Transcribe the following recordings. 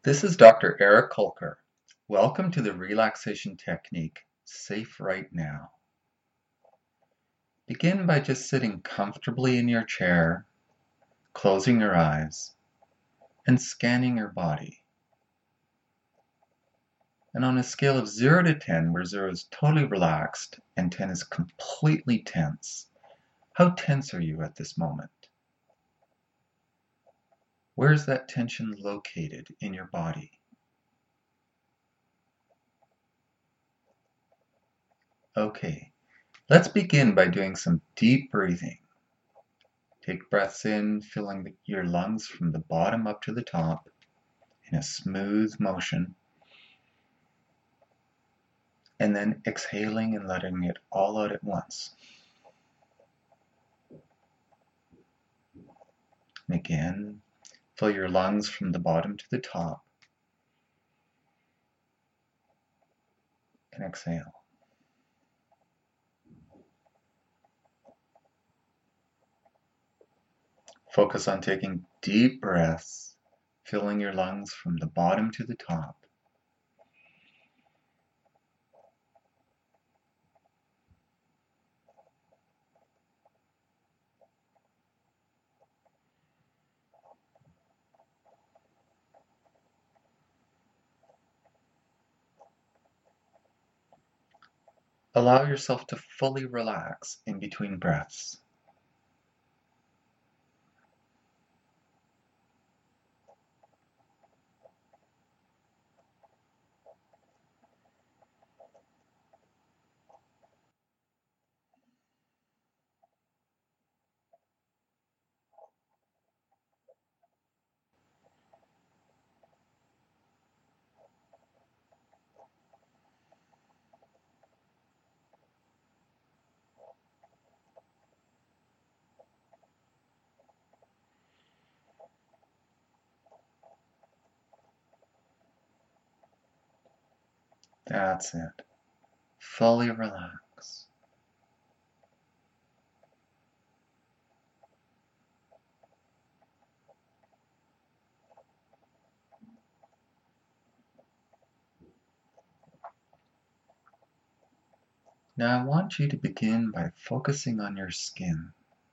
This is Dr. Eric Kolker. Welcome to the relaxation technique, Safe Right Now. Begin by just sitting comfortably in your chair, closing your eyes, and scanning your body. And on a scale of 0 to 10, where 0 is totally relaxed and 10 is completely tense, how tense are you at this moment? Where is that tension located in your body? Okay, let's begin by doing some deep breathing. Take breaths in, filling your lungs from the bottom up to the top in a smooth motion, and then exhaling and letting it all out at once. And again, fill your lungs from the bottom to the top and exhale. Focus on taking deep breaths, filling your lungs from the bottom to the top. Allow yourself to fully relax in between breaths. That's it. Fully relax. Now I want you to begin by focusing on your skin.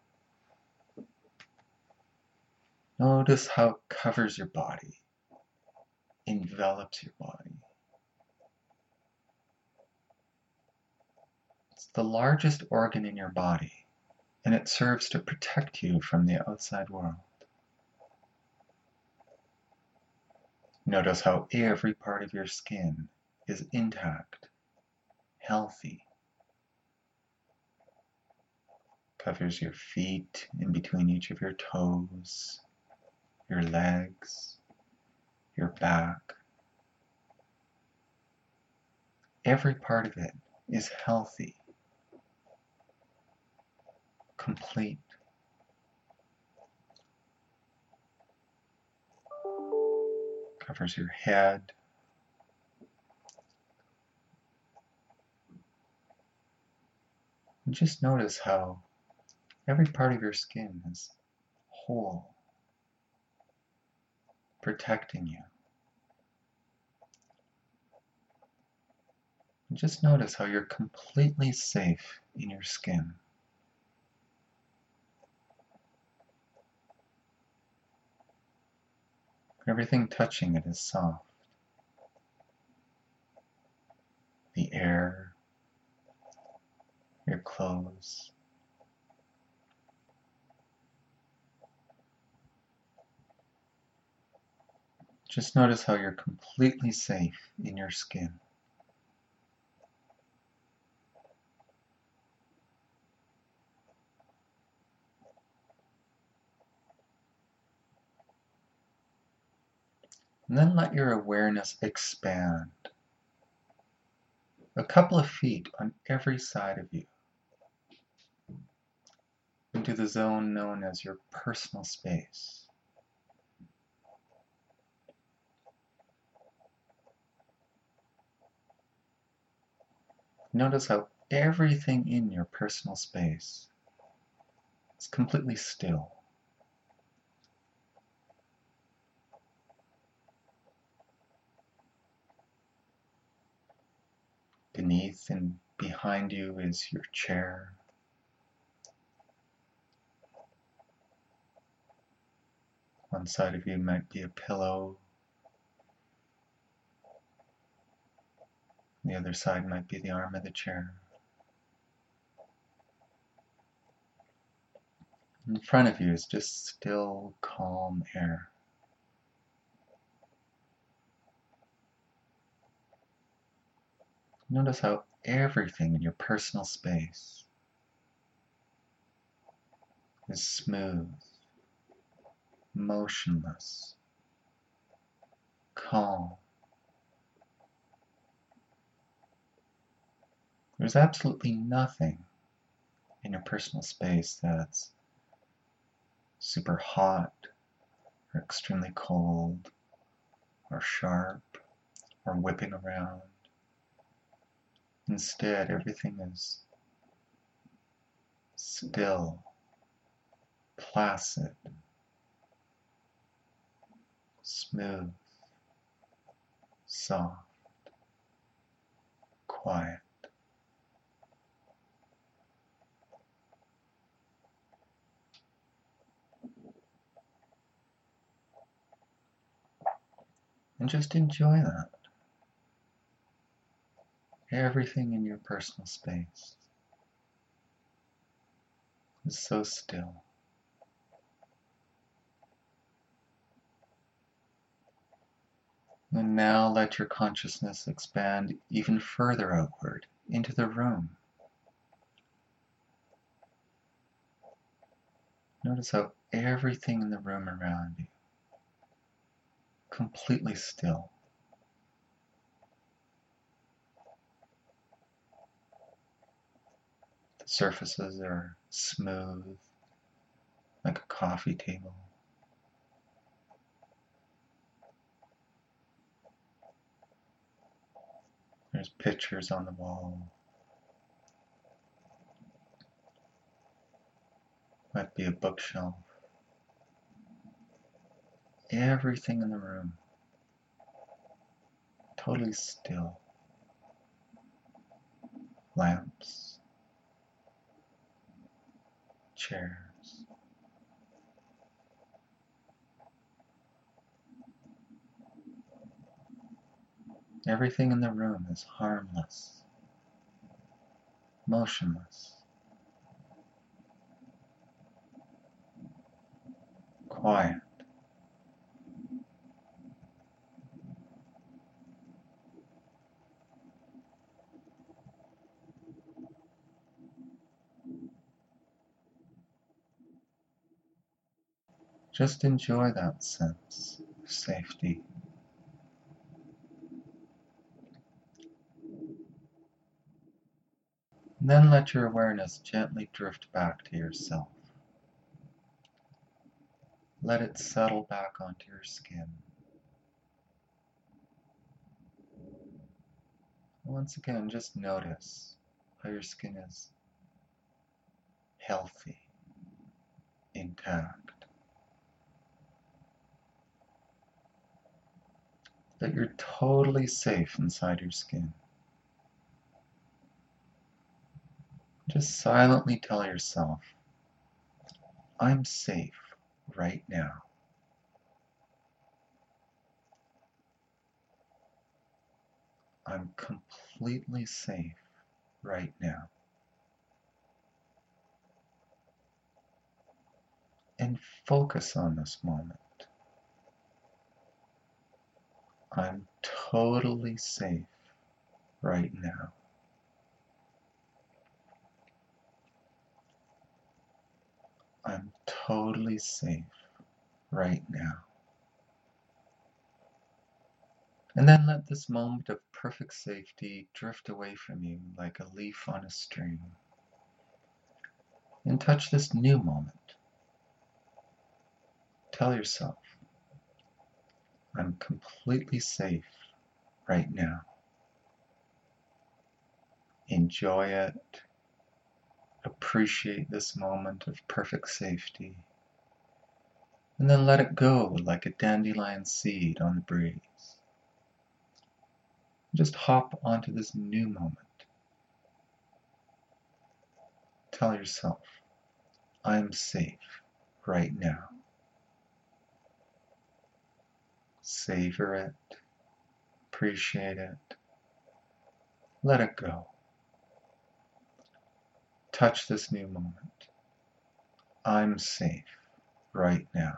Notice how it covers your body, envelops your body. It's the largest organ in your body, and it serves to protect you from the outside world. Notice how every part of your skin is intact, healthy. Covers your feet in between each of your toes, your legs, your back. Every part of it is healthy, complete. Covers your head, and just notice how every part of your skin is whole, protecting you. And just notice how you're completely safe in your skin. Everything touching it is soft. The air, your clothes. Just notice how you're completely safe in your skin. And then let your awareness expand a couple of feet on every side of you into the zone known as your personal space. Notice how everything in your personal space is completely still. Beneath and behind you is your chair. One side of you might be a pillow. The other side might be the arm of the chair. In front of you is just still, calm air. Notice how everything in your personal space is smooth, motionless, calm. There's absolutely nothing in your personal space that's super hot or extremely cold or sharp or whipping around. Instead, everything is still, placid, smooth, soft, quiet. And just enjoy that. Everything in your personal space is so still. And now let your consciousness expand even further outward into the room. Notice how everything in the room around you, completely still. The surfaces are smooth, like a coffee table. There's pictures on the wall. Might be a bookshelf. Everything in the room, totally still. Lamps, chairs. Everything in the room is harmless, motionless, quiet. Just enjoy that sense of safety. And then let your awareness gently drift back to yourself. Let it settle back onto your skin. Once again, just notice how your skin is healthy, intact. That you're totally safe inside your skin. Just silently tell yourself, I'm safe right now. I'm completely safe right now. And focus on this moment. I'm totally safe right now. I'm totally safe right now. And then let this moment of perfect safety drift away from you like a leaf on a stream. And touch this new moment. Tell yourself, I'm completely safe right now. Enjoy it. Appreciate this moment of perfect safety. And then let it go like a dandelion seed on the breeze. Just hop onto this new moment Tell yourself, I'm safe right now. Savor it, appreciate it, let it go. Touch this new moment. I'm safe right now.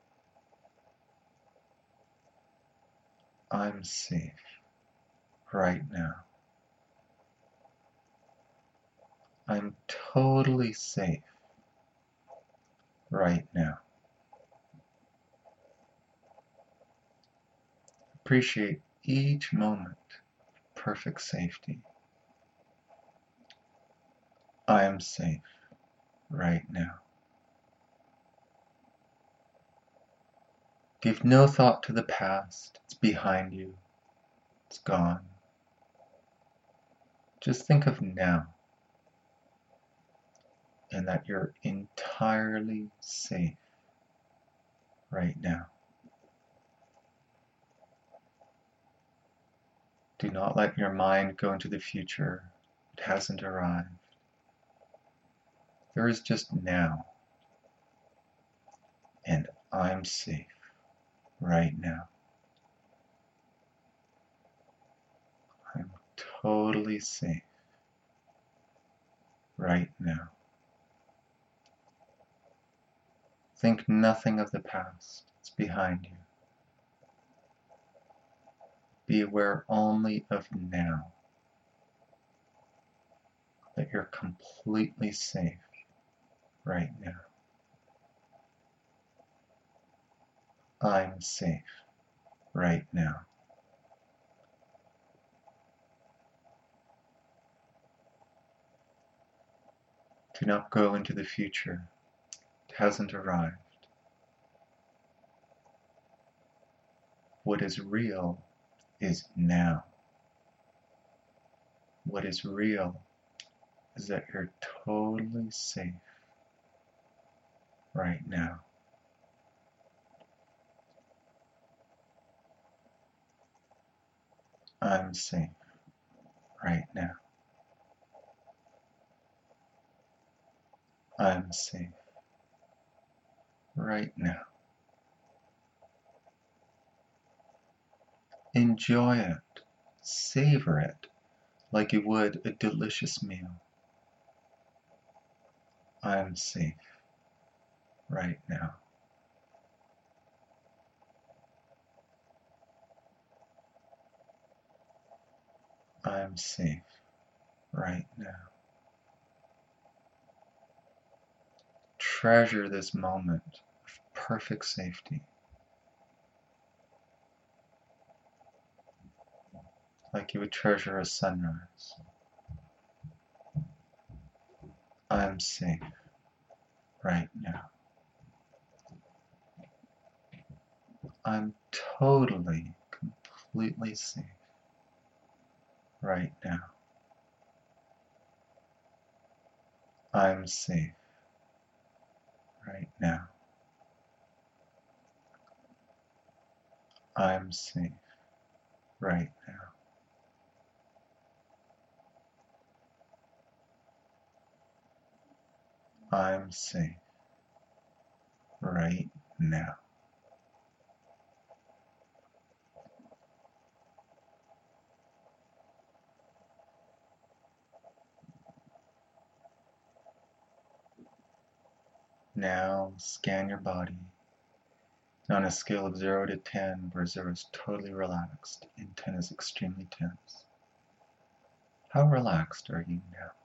I'm safe right now. I'm totally safe right now. Appreciate each moment of perfect safety. I am safe right now. Give no thought to the past. It's behind you. It's gone. Just think of now and that you're entirely safe right now. Do not let your mind go into the future. It hasn't arrived. There is just now, and I'm safe right now. I'm totally safe right now. Think nothing of the past. It's behind you. Be aware only of now, that you're completely safe right now. I'm safe right now. Do not go into the future. It hasn't arrived. What is real is now. What is real is that you're totally safe right now. I'm safe right now. I'm safe right now. Enjoy it. Savor it like you would a delicious meal. I'm safe right now. I'm safe right now. Treasure this moment of perfect safety like you would treasure a sunrise. I'm safe right now. I'm totally, completely safe right now. I'm safe right now. I'm safe right now. I'm safe right now. Now scan your body on a scale of 0 to 10, where 0 is totally relaxed and 10 is extremely tense. How relaxed are you now?